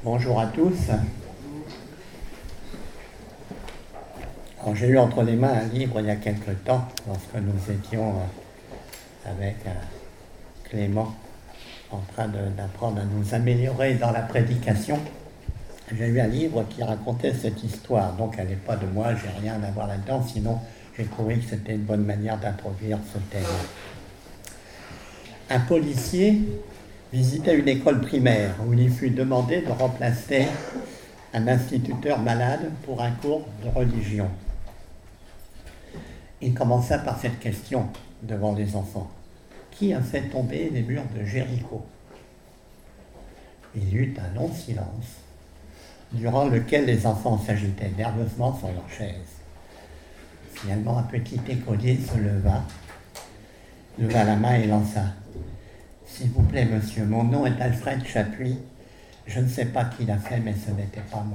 Bonjour à tous. Alors, j'ai eu entre les mains un livre il y a quelque temps, lorsque nous étions avec Clément en train d'apprendre à nous améliorer dans la prédication. J'ai eu un livre qui racontait cette histoire, donc elle n'est pas de moi, j'ai rien à voir là-dedans, sinon j'ai trouvé que c'était une bonne manière d'introduire ce thème. Un policier visitait une école primaire où il fut demandé de remplacer un instituteur malade pour un cours de religion. Il commença par cette question devant les enfants. Qui a fait tomber les murs de Jéricho? Il y eut un long silence, durant lequel les enfants s'agitaient nerveusement sur leurs chaises. Finalement, un petit écolier se leva la main et lança. « S'il vous plaît, monsieur, mon nom est Alfred Chapuis. Je ne sais pas qui l'a fait, mais ce n'était pas moi. »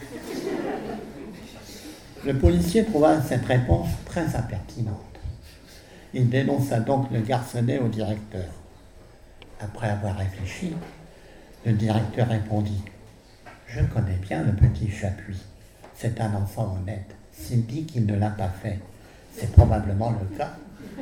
Le policier trouva cette réponse très impertinente. Il dénonça donc le garçonnet au directeur. Après avoir réfléchi, le directeur répondit « Je connais bien le petit Chapuis. C'est un enfant honnête. S'il dit qu'il ne l'a pas fait, c'est probablement le cas. »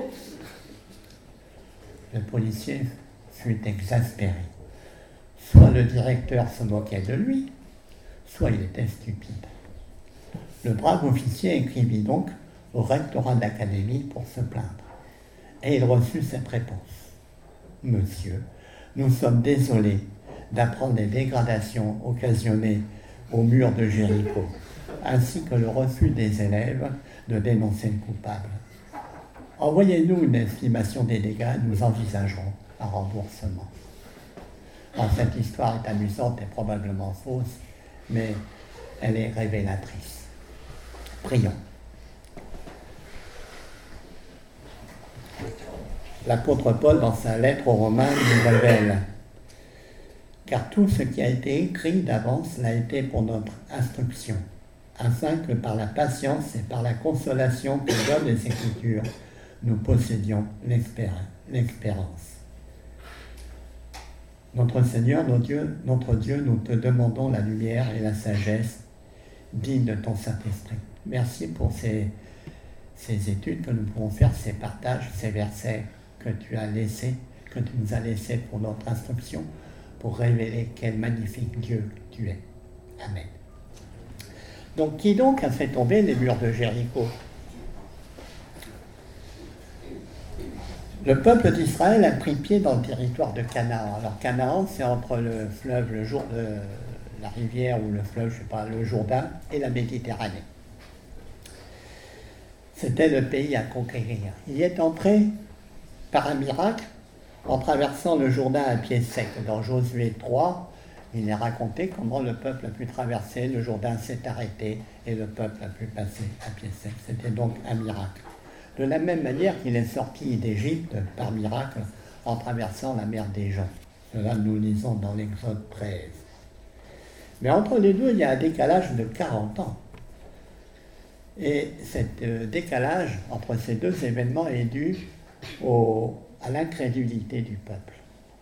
Le policier fut exaspéré. Soit le directeur se moquait de lui, soit il était stupide. Le brave officier écrivit donc au rectorat de l'académie pour se plaindre. Et il reçut cette réponse. « Monsieur, nous sommes désolés d'apprendre les dégradations occasionnées au mur de Jéricho, ainsi que le refus des élèves de dénoncer le coupable. Envoyez-nous une estimation des dégâts, nous envisagerons un remboursement. » Alors, cette histoire est amusante et probablement fausse, mais elle est révélatrice. Prions. L'apôtre Paul, dans sa lettre aux Romains, nous révèle « Car tout ce qui a été écrit d'avance l'a été pour notre instruction, afin que par la patience et par la consolation que donnent les Écritures, nous possédions l'espérance. Notre Seigneur, notre Dieu, nous te demandons la lumière et la sagesse dignes de ton Saint-Esprit. Merci pour ces études que nous pouvons faire, ces partages, ces versets que tu nous as laissés pour notre instruction, pour révéler quel magnifique Dieu tu es. Amen. Donc, qui donc a fait tomber les murs de Jéricho? Le peuple d'Israël a pris pied dans le territoire de Canaan. Alors Canaan, c'est entre le fleuve, la rivière ou le fleuve, le Jourdain et la Méditerranée. C'était le pays à conquérir. Il y est entré par un miracle en traversant le Jourdain à pied sec. Dans Josué 3, il est raconté comment le peuple a pu traverser, le Jourdain s'est arrêté et le peuple a pu passer à pied sec. C'était donc un miracle. De la même manière qu'il est sorti d'Égypte par miracle en traversant la mer des Joncs. Cela nous lisons dans l'Exode 13. Mais entre les deux, il y a un décalage de 40 ans. Et ce décalage entre ces deux événements est dû à l'incrédulité du peuple.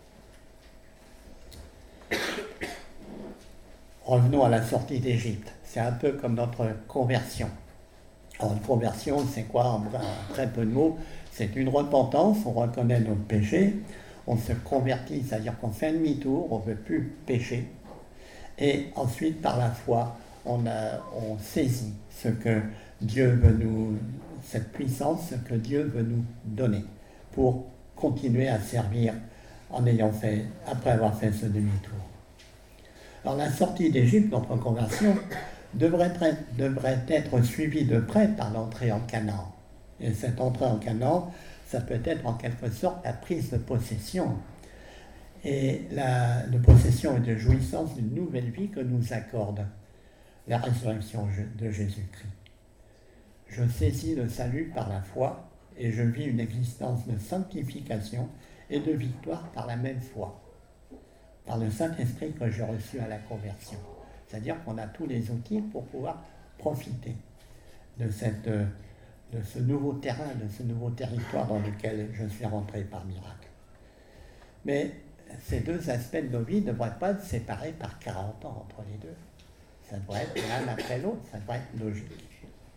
Revenons à la sortie d'Égypte. C'est un peu comme notre conversion. Alors, une conversion, c'est quoi en très peu de mots? C'est une repentance, on reconnaît notre péché, on se convertit, c'est-à-dire qu'on fait un demi-tour, on ne veut plus pécher. Et ensuite, par la foi, on saisit ce que Dieu veut cette puissance, ce que Dieu veut nous donner pour continuer à servir après avoir fait ce demi-tour. Alors, la sortie d'Égypte, notre conversion, devrait être suivie de près par l'entrée en Canaan. Et cette entrée en Canaan, ça peut être en quelque sorte la prise de possession. Et de possession et de jouissance d'une nouvelle vie que nous accorde la résurrection de Jésus-Christ. Je saisis le salut par la foi et je vis une existence de sanctification et de victoire par la même foi, par le Saint-Esprit que j'ai reçu à la conversion. C'est-à-dire qu'on a tous les outils pour pouvoir profiter de ce nouveau terrain, de ce nouveau territoire dans lequel je suis rentré par miracle. Mais ces deux aspects de nos vies ne devraient pas être séparés par 40 ans entre les deux. Ça devrait être l'un après l'autre, ça devrait être logique.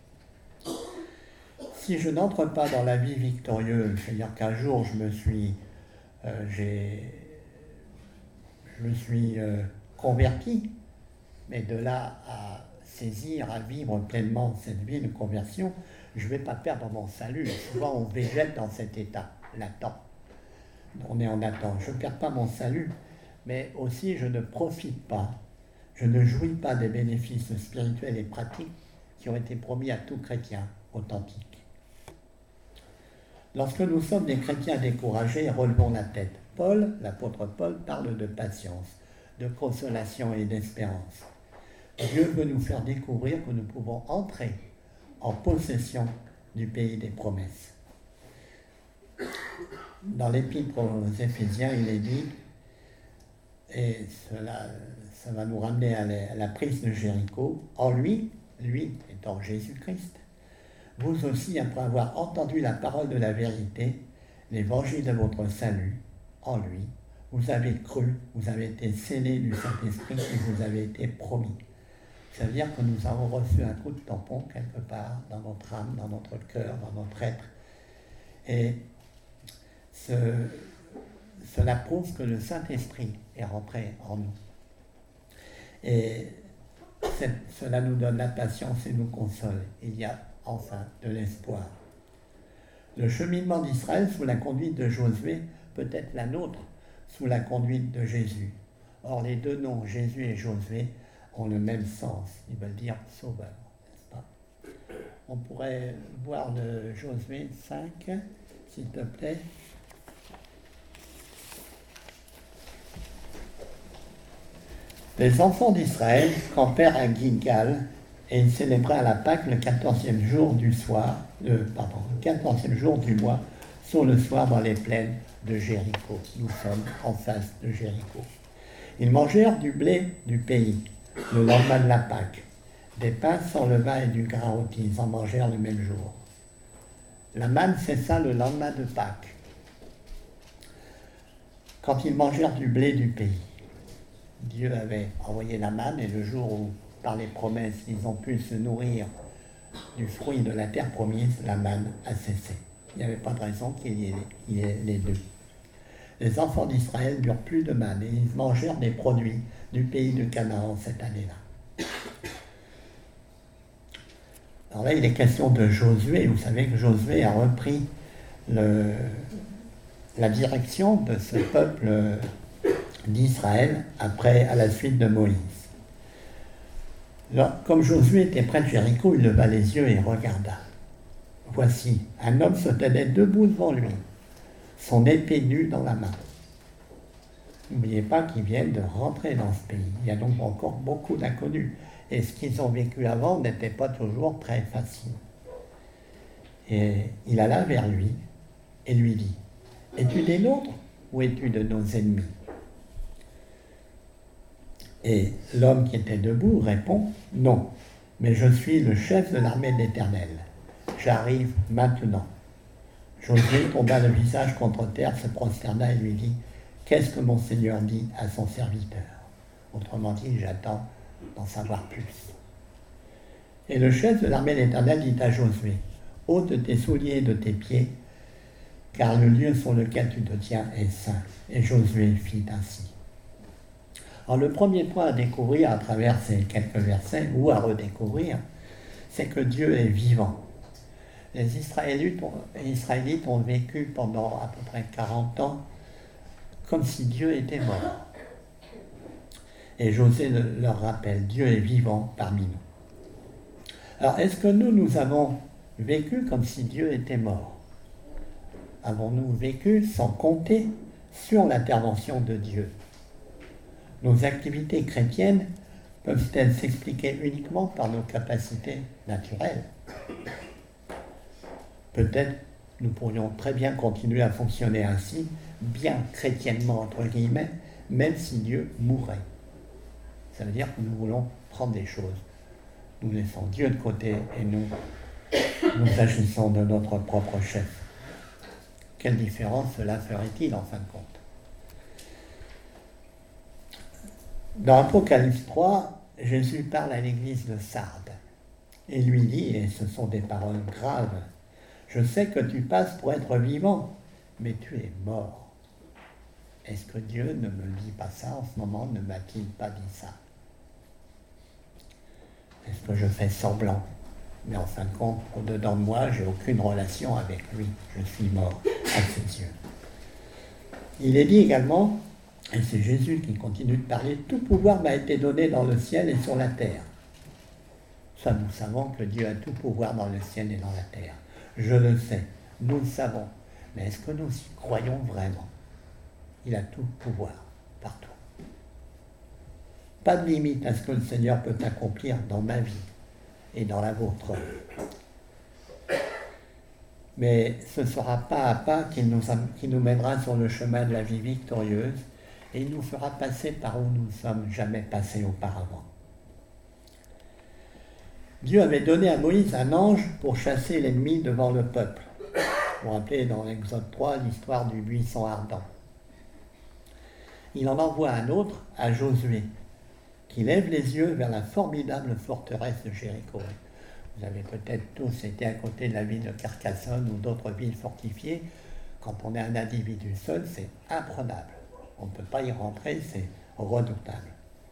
Si je n'entre pas dans la vie victorieuse, c'est-à-dire qu'un jour je me suis converti, mais de là à saisir, à vivre pleinement cette vie de conversion, je ne vais pas perdre mon salut. Souvent on végète dans cet état latent. On est en attente. Je ne perds pas mon salut, mais aussi je ne profite pas, je ne jouis pas des bénéfices spirituels et pratiques qui ont été promis à tout chrétien authentique. Lorsque nous sommes des chrétiens découragés, relevons la tête. L'apôtre Paul, parle de patience, de consolation et d'espérance. Dieu veut nous faire découvrir que nous pouvons entrer en possession du pays des promesses. Dans l'épître aux Éphésiens, il est dit, et ça va nous ramener à la prise de Jéricho, en lui étant Jésus-Christ, vous aussi, après avoir entendu la parole de la vérité, l'évangile de votre salut, en lui, vous avez cru, vous avez été scellés du Saint-Esprit qui vous avait été promis. Ça veut dire que nous avons reçu un coup de tampon quelque part dans notre âme, dans notre cœur, dans notre être. Et cela prouve que le Saint-Esprit est rentré en nous. Et cela nous donne la patience et nous console. Il y a enfin de l'espoir. Le cheminement d'Israël sous la conduite de Josué peut être la nôtre sous la conduite de Jésus. Or, les deux noms, Jésus et Josué, ont le même sens. Ils veulent dire sauveur, n'est-ce pas? On pourrait voir le Josué 5, s'il te plaît. Les enfants d'Israël campèrent à Gilgal et ils célébrèrent la Pâque le 14e jour du mois, sur le soir dans les plaines de Jéricho. Nous sommes en face de Jéricho. Ils mangèrent du blé du pays le lendemain de la Pâque, des pains sans levain et du grain rôti. Ils en mangèrent le même jour. La manne cessa le lendemain de Pâques, quand ils mangèrent du blé du pays. Dieu avait envoyé la manne et le jour où, par les promesses, ils ont pu se nourrir du fruit de la terre promise, la manne a cessé. Il n'y avait pas de raison qu'il y ait les deux. Les enfants d'Israël n'eurent plus de manne et ils mangèrent des produits du pays de Canaan cette année-là. Alors là, il est question de Josué. Vous savez que Josué a repris la direction de ce peuple d'Israël à la suite de Moïse. Alors, comme Josué était près de Jéricho, il leva les yeux et regarda. Voici, un homme se tenait debout devant lui, son épée nue dans la main. N'oubliez pas qu'ils viennent de rentrer dans ce pays. Il y a donc encore beaucoup d'inconnus. Et ce qu'ils ont vécu avant n'était pas toujours très facile. Et il alla vers lui et lui dit, « Es-tu des nôtres ou es-tu de nos ennemis ?» Et l'homme qui était debout répond, « Non, mais je suis le chef de l'armée de l'Éternel. J'arrive maintenant. » Josué tomba le visage contre terre, se prosterna et lui dit, « Qu'est-ce que mon Seigneur dit à son serviteur ?» Autrement dit, j'attends d'en savoir plus. Et le chef de l'armée de l'Éternel dit à Josué, « Ôte tes souliers de tes pieds, car le lieu sur lequel tu te tiens est saint. » Et Josué fit ainsi. Alors le premier point à découvrir à travers ces quelques versets, ou à redécouvrir, c'est que Dieu est vivant. Les Israélites ont vécu pendant à peu près 40 ans comme si Dieu était mort. Et Josué leur rappelle, Dieu est vivant parmi nous. Alors est-ce que nous avons vécu comme si Dieu était mort? Avons-nous vécu sans compter sur l'intervention de Dieu? Nos activités chrétiennes peuvent-elles s'expliquer uniquement par nos capacités naturelles? Peut-être nous pourrions très bien continuer à fonctionner ainsi, bien chrétiennement entre guillemets, même si Dieu mourait. Ça veut dire que nous voulons prendre des choses. Nous laissons Dieu de côté et nous agissons de notre propre chef. Quelle différence cela ferait-il en fin de compte? Dans Apocalypse 3, Jésus parle à l'église de Sardes et lui dit, et ce sont des paroles graves, je sais que tu passes pour être vivant, mais tu es mort. Est-ce que Dieu ne me dit pas ça en ce moment? Ne m'a-t-il pas dit ça? Est-ce que je fais semblant? Mais en fin de compte, au-dedans de moi, j'ai aucune relation avec lui. Je suis mort à ses yeux. Il est dit également, et c'est Jésus qui continue de parler, tout pouvoir m'a été donné dans le ciel et sur la terre. Ça, nous savons que Dieu a tout pouvoir dans le ciel et dans la terre. Je le sais, nous le savons. Mais est-ce que nous y croyons vraiment? Il a tout pouvoir, partout. Pas de limite à ce que le Seigneur peut accomplir dans ma vie et dans la vôtre. Mais ce sera pas à pas qu'il nous mènera sur le chemin de la vie victorieuse et il nous fera passer par où nous ne sommes jamais passés auparavant. Dieu avait donné à Moïse un ange pour chasser l'ennemi devant le peuple. Vous vous rappelez dans l'Exode 3 l'histoire du buisson ardent. Il en envoie un autre à Josué, qui lève les yeux vers la formidable forteresse de Jéricho. Vous avez peut-être tous été à côté de la ville de Carcassonne ou d'autres villes fortifiées. Quand on est un individu seul, c'est imprenable. On ne peut pas y rentrer, c'est redoutable.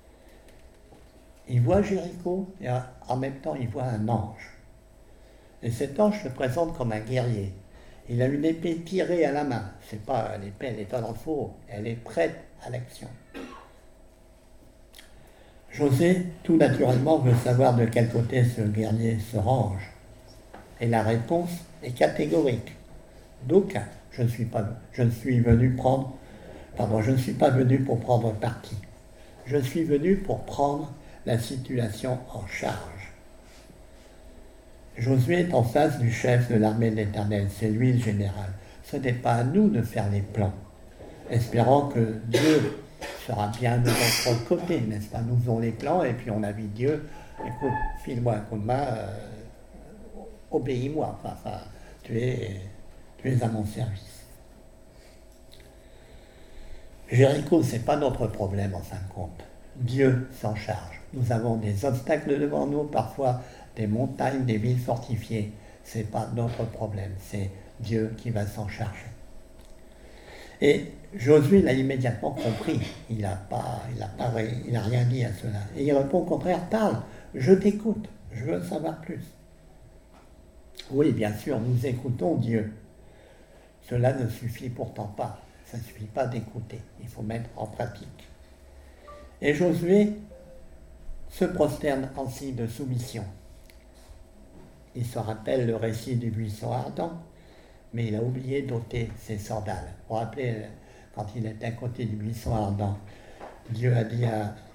Il voit Jéricho et en même temps il voit un ange. Et cet ange se présente comme un guerrier. Il a une épée tirée à la main. C'est pas l'épée, elle n'est pas dans le fourreau. Elle est prête à l'action. José, tout naturellement, veut savoir de quel côté ce guerrier se range. Et la réponse est catégorique. D'aucun. Je ne suis pas venu pour prendre parti. Je suis venu pour prendre la situation en charge. Josué est en face du chef de l'armée de l'Éternel, c'est lui le général. Ce n'est pas à nous de faire les plans, espérant que Dieu sera bien de notre côté, n'est-ce pas? Nous faisons les plans et puis on invite Dieu, écoute, file-moi un coup de main, obéis-moi, tu es à mon service. Jéricho, ce n'est pas notre problème en fin de compte. Dieu s'en charge. Nous avons des obstacles devant nous, parfois des montagnes, des villes fortifiées. Ce n'est pas notre problème, c'est Dieu qui va s'en charger. Et Josué l'a immédiatement compris. Il n'a rien dit à cela. Et il répond au contraire, parle, je t'écoute, je veux savoir plus. Oui, bien sûr, nous écoutons Dieu. Cela ne suffit pourtant pas. Ça ne suffit pas d'écouter. Il faut mettre en pratique. Et Josué se prosterne en signe de soumission. Il se rappelle le récit du buisson ardent, mais il a oublié d'ôter ses sandales. Vous vous rappelez, quand il était à côté du buisson ardent, Dieu a dit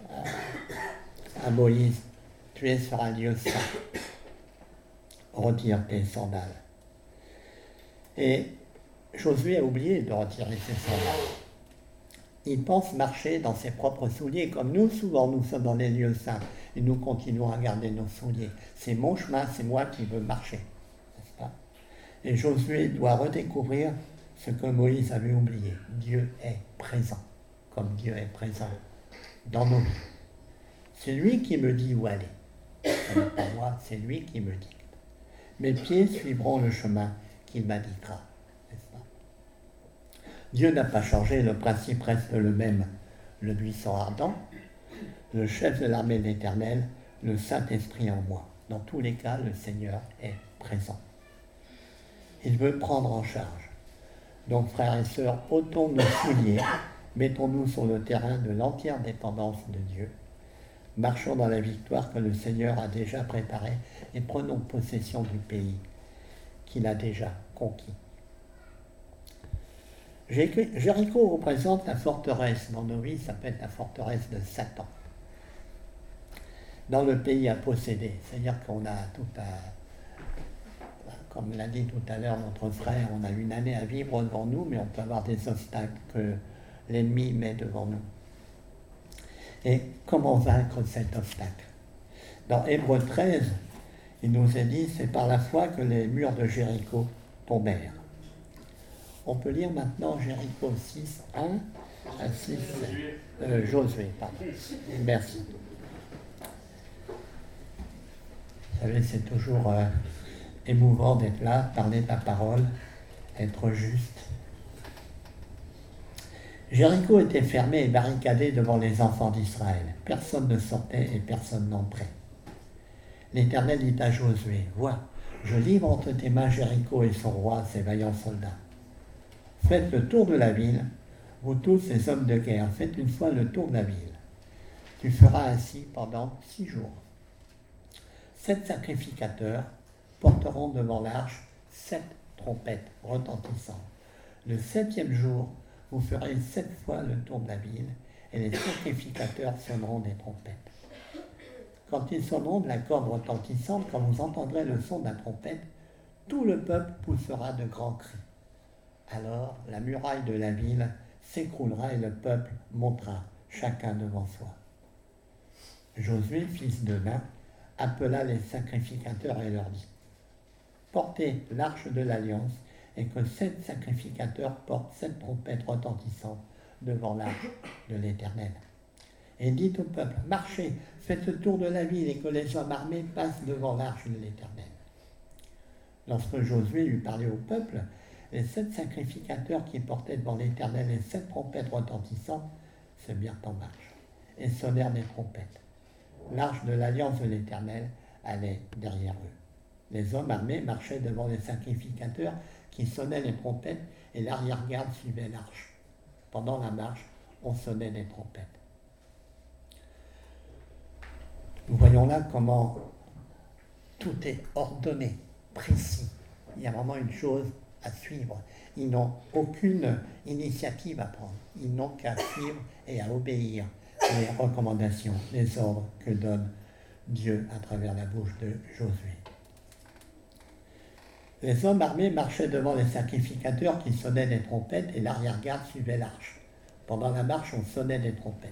à Moïse, tu es sur un lieu saint, retire tes sandales. Et Josué a oublié de retirer ses sandales. Il pense marcher dans ses propres souliers, comme nous, souvent nous sommes dans les lieux saints, et nous continuons à garder nos souliers. C'est mon chemin, c'est moi qui veux marcher, n'est-ce pas? Et Josué doit redécouvrir ce que Moïse avait oublié. Dieu est présent, comme Dieu est présent dans nos vies. C'est lui qui me dit où aller. Ce n'est pas moi, c'est lui qui me dicte. Mes pieds suivront le chemin qu'il m'indiquera. Dieu n'a pas changé, le principe reste le même. Le buisson ardent, le chef de l'armée de l'Éternel, le Saint-Esprit en moi. Dans tous les cas, le Seigneur est présent. Il veut prendre en charge. Donc, frères et sœurs, ôtons nos souliers, mettons-nous sur le terrain de l'entière dépendance de Dieu. Marchons dans la victoire que le Seigneur a déjà préparée et prenons possession du pays qu'il a déjà conquis. Jéricho représente la forteresse. Dans nos vies, ça peut être la forteresse de Satan. Dans le pays à posséder. C'est-à-dire qu'on a tout à... Comme l'a dit tout à l'heure notre frère, on a une année à vivre devant nous, mais on peut avoir des obstacles que l'ennemi met devant nous. Et comment vaincre cet obstacle? Dans Hébreux 13, il nous est dit, c'est par la foi que les murs de Jéricho tombèrent. On peut lire maintenant Jéricho 6, 1. Ah, si, Josué, pardon. Merci. Vous savez, c'est toujours émouvant d'être là, parler de la parole, être juste. Jéricho était fermé et barricadé devant les enfants d'Israël. Personne ne sortait et personne n'entrait. L'Éternel dit à Josué, « Vois, je livre entre tes mains Jéricho et son roi, ses vaillants soldats. Faites le tour de la ville, vous tous les hommes de guerre, faites une fois le tour de la ville. Tu feras ainsi pendant 6 jours. 7 sacrificateurs porteront devant l'arche 7 trompettes retentissantes. Le 7e jour, vous ferez 7 fois le tour de la ville, et les sacrificateurs sonneront des trompettes. Quand ils sonneront de la corde retentissante, quand vous entendrez le son de la trompette, tout le peuple poussera de grands cris. Alors la muraille de la ville s'écroulera et le peuple montera, chacun devant soi. Josué, fils de Nun, appela les sacrificateurs et leur dit, « Portez l'arche de l'alliance et que 7 sacrificateurs portent 7 trompettes retentissantes devant l'arche de l'Éternel. Et dites au peuple, marchez, faites le tour de la ville et que les hommes armés passent devant l'arche de l'Éternel. » Lorsque Josué eut parlé au peuple, les 7 sacrificateurs qui portaient devant l'Éternel les 7 trompettes retentissantes se mirent en marche et sonnèrent des trompettes. L'arche de l'alliance de l'Éternel allait derrière eux. Les hommes armés marchaient devant les sacrificateurs qui sonnaient les trompettes et l'arrière-garde suivait l'arche. Pendant la marche, on sonnait des trompettes. Nous voyons là comment tout est ordonné, précis. Il y a vraiment une chose à suivre. Ils n'ont aucune initiative à prendre. Ils n'ont qu'à suivre et à obéir les recommandations, les ordres que donne Dieu à travers la bouche de Josué. Les hommes armés marchaient devant les sacrificateurs qui sonnaient des trompettes et l'arrière-garde suivait l'arche. Pendant la marche, on sonnait des trompettes.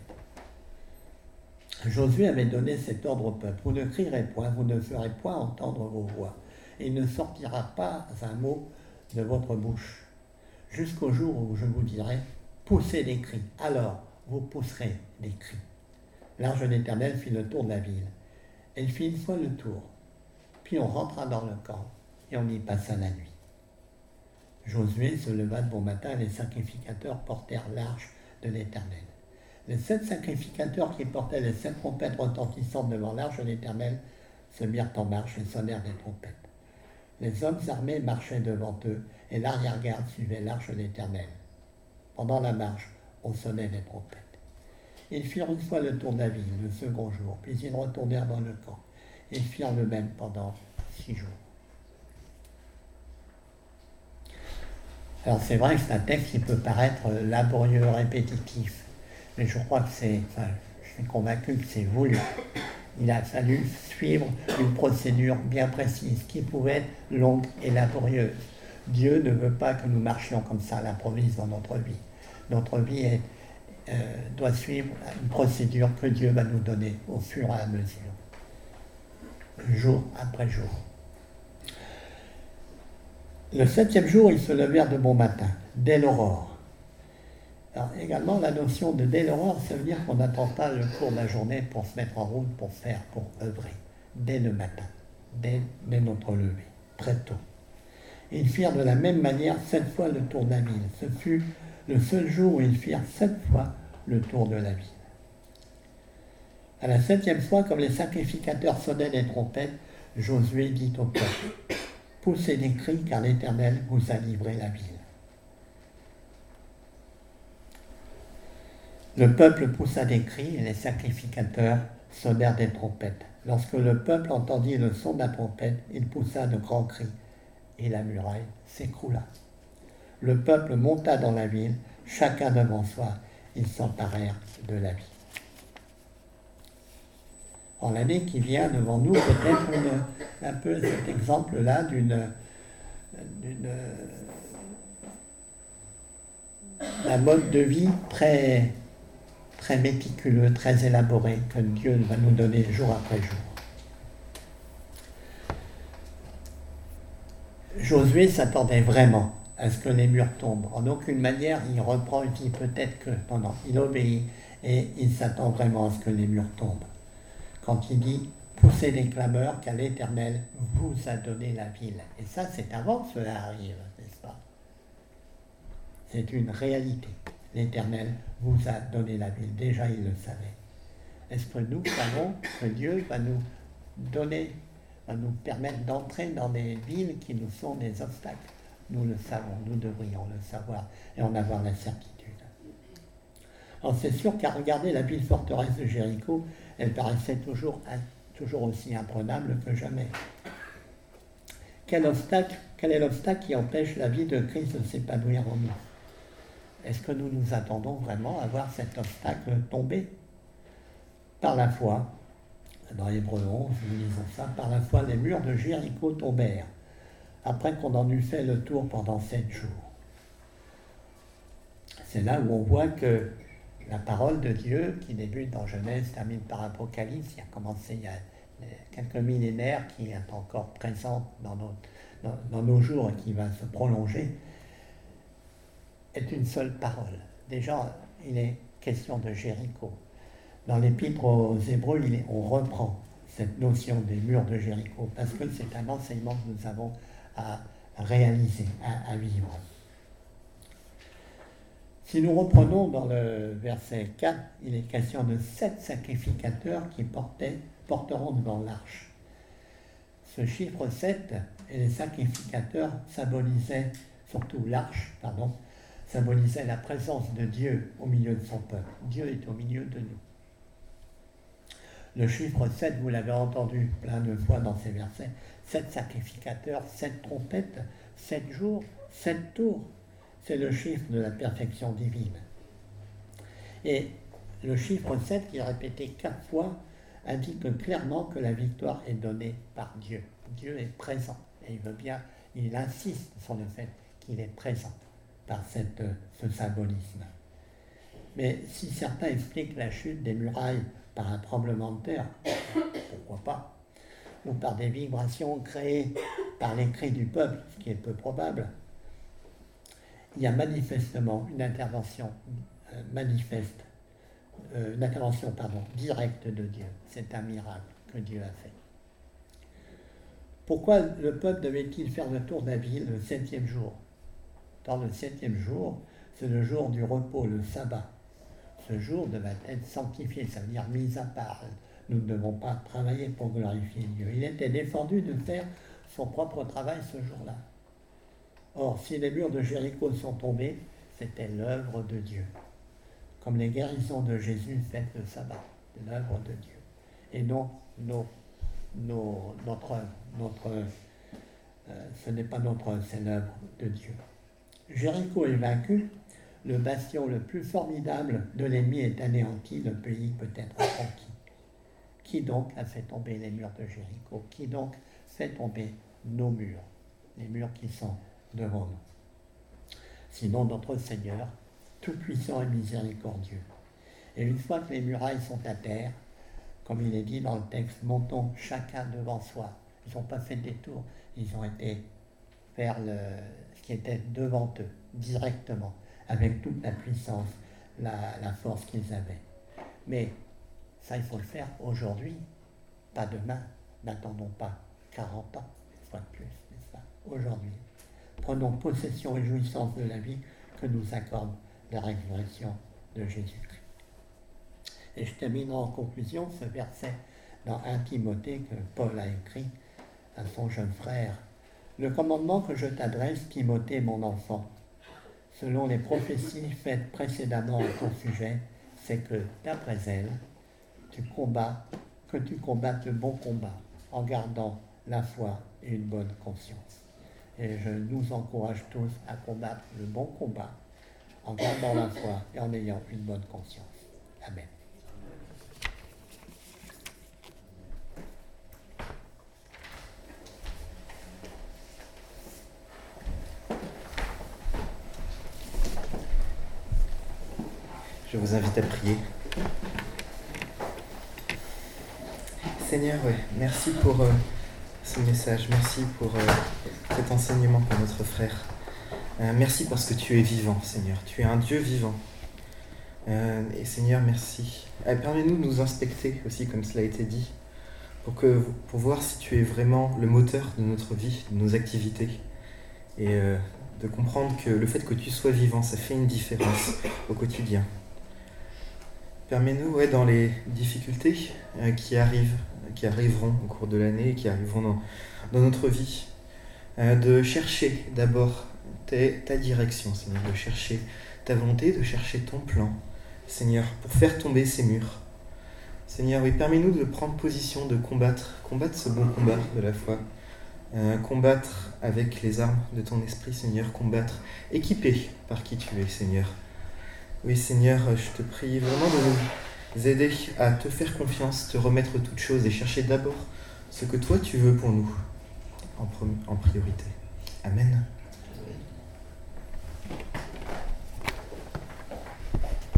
Josué avait donné cet ordre au peuple. Vous ne crierez point, vous ne ferez point entendre vos voix. Et il ne sortira pas un mot de votre bouche, jusqu'au jour où je vous dirai, poussez des cris. Alors, vous pousserez des cris. L'arche de l'Éternel fit le tour de la ville. Elle fit une fois le tour. Puis on rentra dans le camp et on y passa la nuit. Josué se leva de bon matin et les sacrificateurs portèrent l'arche de l'Éternel. Les 7 sacrificateurs qui portaient les 7 trompettes retentissantes devant l'arche de l'Éternel se mirent en marche et sonnèrent des trompettes. Les hommes armés marchaient devant eux et l'arrière-garde suivait l'arche de l'Éternel. Pendant la marche, on sonnait des trompettes. Ils firent une fois le tour de la ville, le second jour, puis ils retournèrent dans le camp. Ils firent le même pendant 6 jours. Alors c'est vrai que c'est un texte qui peut paraître laborieux, répétitif, mais je crois que je suis convaincu que c'est voulu. Il a fallu suivre une procédure bien précise qui pouvait être longue et laborieuse. Dieu ne veut pas que nous marchions comme ça à l'improviste dans notre vie. Notre vie doit suivre une procédure que Dieu va nous donner au fur et à mesure, jour après jour. Le 7e jour, ils se levèrent de bon matin, dès l'aurore. Alors également, la notion de dès l'aurore, ça veut dire qu'on n'attend pas le cours de la journée pour se mettre en route, pour œuvrer. Dès le matin, dès notre lever, très tôt. Ils firent de la même manière 7 fois le tour de la ville. Ce fut le seul jour où ils firent 7 fois le tour de la ville. À la 7e fois, comme les sacrificateurs sonnaient des trompettes, Josué dit au peuple, « Poussez des cris, car l'Éternel vous a livré la ville. » Le peuple poussa des cris et les sacrificateurs sonnèrent des trompettes. Lorsque le peuple entendit le son de la trompette, il poussa de grands cris et la muraille s'écroula. Le peuple monta dans la ville, chacun devant soi, ils s'emparèrent de la ville. En l'année qui vient devant nous, peut-être un peu cet exemple-là d'un mode de vie très, très méticuleux, très élaboré, que Dieu va nous donner jour après jour. Josué s'attendait vraiment à ce que les murs tombent. En aucune manière, il reprend, il dit peut-être que... Non, non, il obéit et il s'attend vraiment à ce que les murs tombent. Quand il dit « poussez les clameurs, car l'Éternel vous a donné la ville ». Et ça, c'est avant que cela arrive, n'est-ce pas? C'est une réalité. L'Éternel vous a donné la ville. Déjà, il le savait. Est-ce que nous savons que Dieu va nous donner, va nous permettre d'entrer dans des villes qui nous sont des obstacles? Nous le savons, nous devrions le savoir et en avoir la certitude. Alors c'est sûr qu'à regarder la ville forteresse de Jéricho, elle paraissait toujours aussi imprenable que jamais. Quel est l'obstacle qui empêche la vie de Christ de s'épanouir en nous? Est-ce que nous nous attendons vraiment à voir cet obstacle tomber? Par la foi, dans Hébreux 11, nous lisons ça, par la foi les murs de Jéricho tombèrent, après qu'on en eut fait le tour pendant 7 jours. C'est là où on voit que la parole de Dieu, qui débute dans Genèse, termine par Apocalypse, qui a commencé il y a quelques millénaires, qui est encore présente dans nos jours et qui va se prolonger, est une seule parole. Déjà, il est question de Jéricho. Dans l'Épître aux Hébreux, on reprend cette notion des murs de Jéricho, parce que c'est un enseignement que nous avons à réaliser, à vivre. Si nous reprenons dans le verset 4, il est question de 7 sacrificateurs qui porteront devant l'arche. Ce chiffre 7 et les sacrificateurs symbolisaient, surtout l'arche, symbolisait la présence de Dieu au milieu de son peuple. Dieu est au milieu de nous. Le chiffre 7, vous l'avez entendu plein de fois dans ces versets, 7 sacrificateurs, 7 trompettes, 7 jours, 7 tours. C'est le chiffre de la perfection divine. Et le chiffre 7, qui est répété 4 fois, indique clairement que la victoire est donnée par Dieu. Dieu est présent et il insiste sur le fait qu'il est présent par ce symbolisme. Mais si certains expliquent la chute des murailles par un tremblement de terre, pourquoi pas, ou par des vibrations créées par les cris du peuple, ce qui est peu probable, il y a manifestement une intervention directe de Dieu. C'est un miracle que Dieu a fait. Pourquoi le peuple devait-il faire le tour de la ville le 7e jour? Dans le 7e jour, c'est le jour du repos, le sabbat. Ce jour devait être sanctifié, ça veut dire mis à part. Nous ne devons pas travailler pour glorifier Dieu. Il était défendu de faire son propre travail ce jour-là. Or, si les murs de Jéricho sont tombés, c'était l'œuvre de Dieu. Comme les guérisons de Jésus faites le sabbat, c'est l'œuvre de Dieu. Et non notre œuvre. Ce n'est pas notre œuvre, c'est l'œuvre de Dieu. Jéricho est vaincu, le bastion le plus formidable de l'ennemi est anéanti, le pays peut être conquis. Qui donc a fait tomber les murs de Jéricho? Qui donc fait tomber nos murs, les murs qui sont devant nous? Sinon notre Seigneur, tout-puissant et miséricordieux. Et une fois que les murailles sont à terre, comme il est dit dans le texte, montons chacun devant soi. Ils n'ont pas fait de détour, ils ont été vers ce qui était devant eux, directement, avec toute la puissance, la force qu'ils avaient. Mais ça, il faut le faire aujourd'hui, pas demain. N'attendons pas 40 ans, une fois de plus, n'est-ce pas? Aujourd'hui. Prenons possession et jouissance de la vie que nous accorde la résurrection de Jésus-Christ. Et je terminerai en conclusion ce verset dans 1 Timothée que Paul a écrit à son jeune frère. Le commandement que je t'adresse, Timothée, mon enfant, selon les prophéties faites précédemment à ton sujet, c'est que, d'après elles, tu combattes le bon combat, en gardant la foi et une bonne conscience. Et je nous encourage tous à combattre le bon combat, en gardant la foi et en ayant une bonne conscience. Amen. Je vous invite à prier. Seigneur, merci pour ce message, merci pour cet enseignement pour notre frère. Merci parce que tu es vivant, Seigneur. Tu es un Dieu vivant. Et Seigneur, merci. Permets-nous de nous inspecter aussi, comme cela a été dit, pour voir si tu es vraiment le moteur de notre vie, de nos activités. Et de comprendre que le fait que tu sois vivant, ça fait une différence au quotidien. Permets-nous, dans les difficultés qui arriveront au cours de l'année, qui arriveront dans notre vie, de chercher d'abord ta direction, Seigneur, de chercher ta volonté, de chercher ton plan, Seigneur, pour faire tomber ces murs. Seigneur, oui, permets-nous de prendre position, de combattre ce bon combat de la foi, combattre avec les armes de ton esprit, Seigneur, combattre, équipé par qui tu es, Seigneur. Oui, Seigneur, je te prie vraiment de nous aider à te faire confiance, te remettre toutes choses et chercher d'abord ce que toi tu veux pour nous en priorité. Amen.